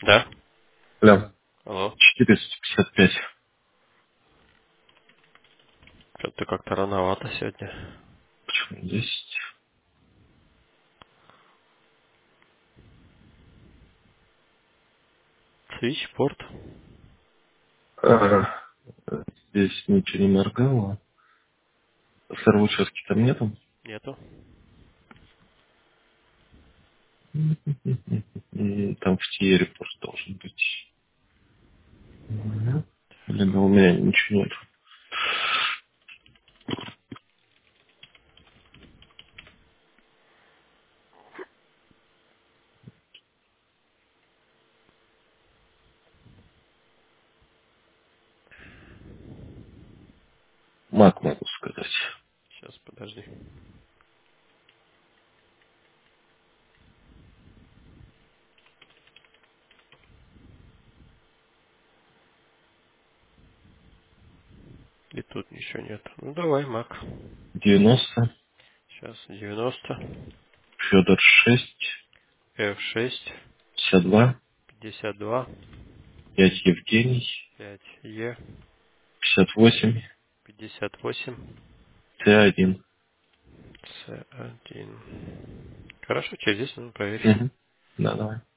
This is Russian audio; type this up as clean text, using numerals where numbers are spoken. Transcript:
Да? Бля, Алло. 455. Что-то ты как-то рановато сегодня. Почему 10? Свитчпорт? А, здесь ничего не моргало. Сервучастки там нету. Нету. Там в Тиере просто должен быть. Мгм. Блин, да у меня ничего нет. Мак могу сказать. Сейчас, подожди. И тут ничего нет. Ну давай, Мак. 90. Сейчас 90. Федор 6. F6. 52. 52. 5 Евгений. 5E. 58. 58. Т1. C1. Хорошо, через 10 минут проверь. Угу. Да, давай.